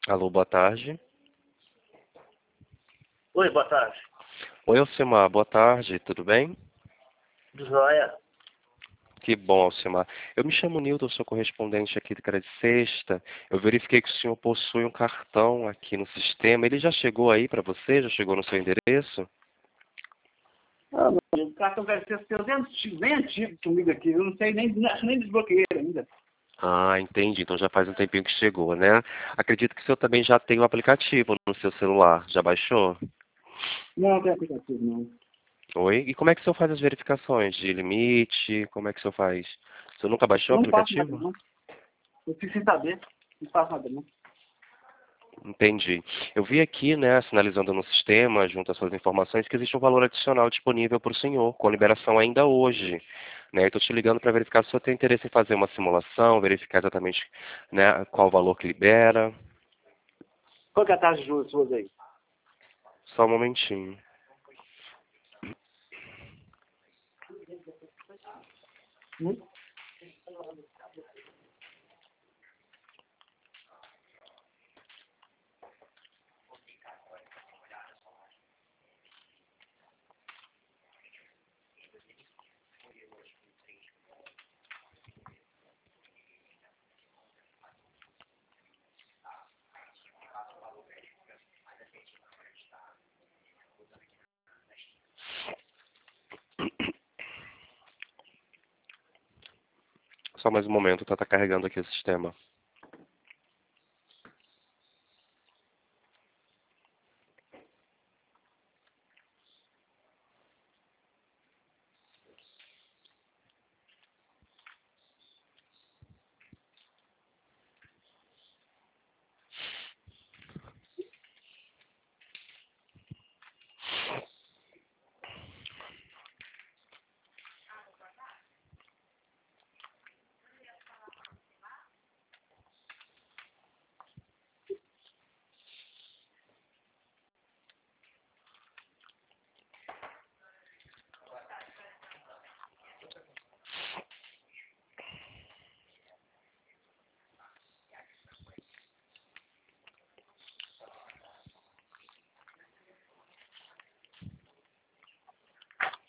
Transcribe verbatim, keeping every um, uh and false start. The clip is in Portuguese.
Alô, boa tarde. Oi, boa tarde. Oi, Alcimar, boa tarde, tudo bem? Joia. Que bom, Alcimar. Eu me chamo Nilton, sou correspondente aqui do Cara de Sexta. Eu verifiquei que o senhor possui um cartão aqui no sistema. Ele já chegou aí para você? Já chegou no seu endereço? Ah, meu amigo, o cartão deve ser seu, bem antigo, bem antigo comigo aqui. Eu não sei nem, nem desbloqueei ele ainda. Ah, entendi. Então já faz um tempinho que chegou, né? Acredito que o senhor também já tem o aplicativo no seu celular. Já baixou? Não, não tem aplicativo, não. Oi? E como é que o senhor faz as verificações de limite? Como é que o senhor faz? O senhor nunca baixou Eu o não faço nada, aplicativo? não. Eu fico sem saber. Não faço nada, não. Entendi. Eu vi aqui, né, sinalizando no sistema, junto às suas informações, que existe um valor adicional disponível para o senhor, com liberação ainda hoje. Né? Estou te ligando para verificar se o senhor tem interesse em fazer uma simulação, verificar exatamente, né, qual o valor que libera. Qual que é a taxa de juros suas aí? Só um momentinho. Hum? Só mais um momento, tá, tá carregando aqui o sistema.